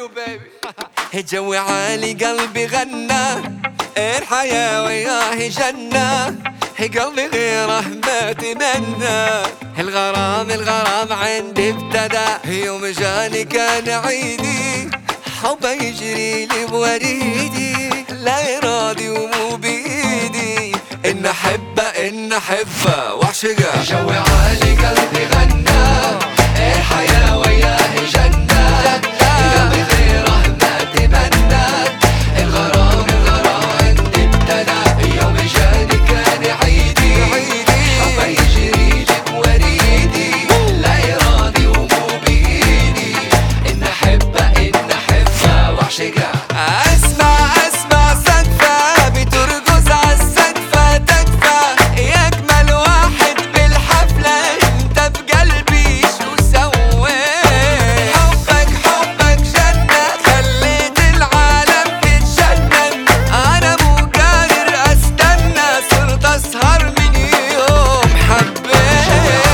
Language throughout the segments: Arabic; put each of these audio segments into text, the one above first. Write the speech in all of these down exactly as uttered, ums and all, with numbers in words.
جو عالي قلبي غنى، الحياة وياه جنة، قلبي غيره ما تمنى. الغرام الغرام عندي ابتدى، يوم جاني كان عيدي، حبه يجري لي بوريدي، لا يراضي ومو بإيدي، إن أحبه إن أحبه وأعشقه. جو عالي قلبي غنى، الحياة وياه جنة، قلبي غيره ما تمنى. الغرام الغرام عندي ابتدى، يوم جاني كان عيدي، حبه يجري لي بوريدي، لا يراضي ومو بإيدي، إن أحبه إن أحبه وأعشقه. اسمع اسمع صدفة بترقص عالسقفة تكفى، يا أجمل واحد بالحفلة أنت بقلبي شو سويت. حبك حبك جنة، خليت العالم تتجنن، أنا مو قادر أستنى، صرت أسهر من يوم حبيت.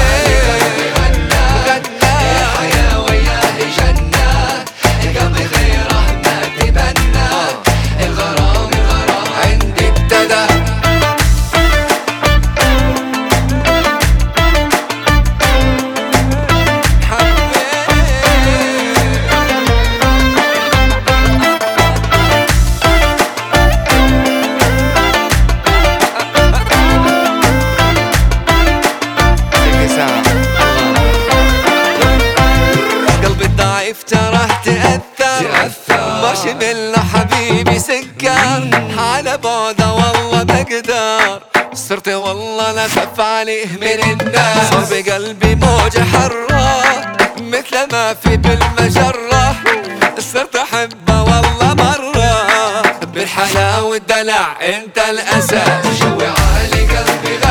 غنى الحياة وياه جنة، قلبي غيره ما تمنى. الغرام الغرام عندي ابتدى. قلبي الضعيف تراه تأثر، مارشميلو حبيبي سكر، على بعده والله بقدر، صرت والله لا خف عليه من الناس. صار بقلبي موجة حرة، مثل ما في بالمجرة، صرت أحبه والله مرة، بالحلا والدلع انت الأساس. جو عالي قلبي